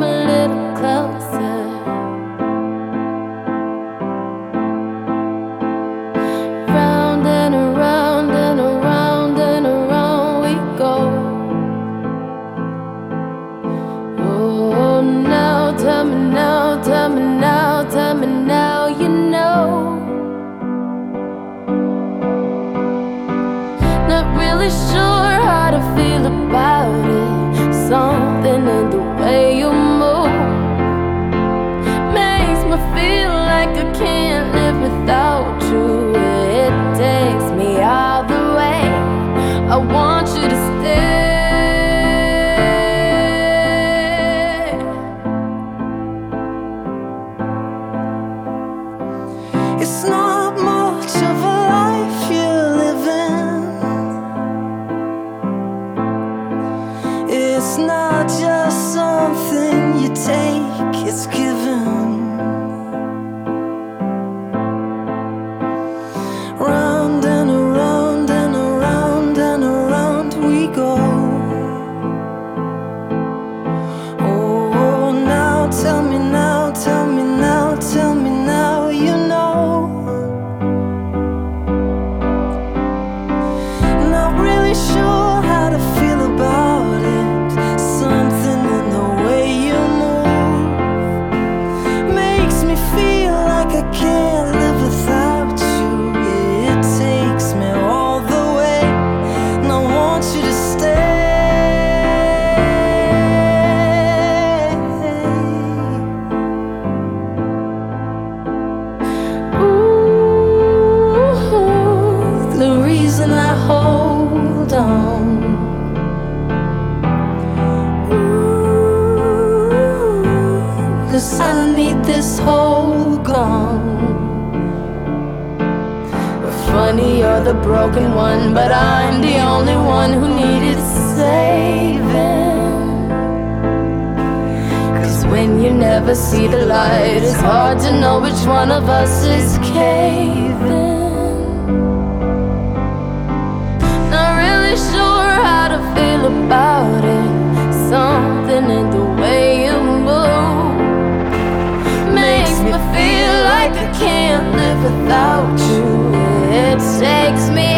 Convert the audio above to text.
a little closer. Round and around and around and around we go. Oh, now tell me now, tell me now, tell me now, you know. Not really sure how to feel about it. Something in the way you move makes me feel like I can't live without you. It takes me all the way. I want you to stay. It's not much of a life you're living. It's not just something you take, it's given. Round and around and around and around we go. Oh, now tell me now, tell me now, tell me now, you know. Not really sure how to feel about it. Something in the way you move makes me feel like I can't live without you. It takes me all the way, and I want you to stay. Ooh, the reason I hold on. Ooh, 'cause I need this hole gone. Funny, you're the broken one, but I'm the only one who needed saving. 'Cause when you never see the light, it's hard to know which one of us is caving. Not really sure how to feel about it. Something in the way you move makes me feel like I can't live without you. It takes me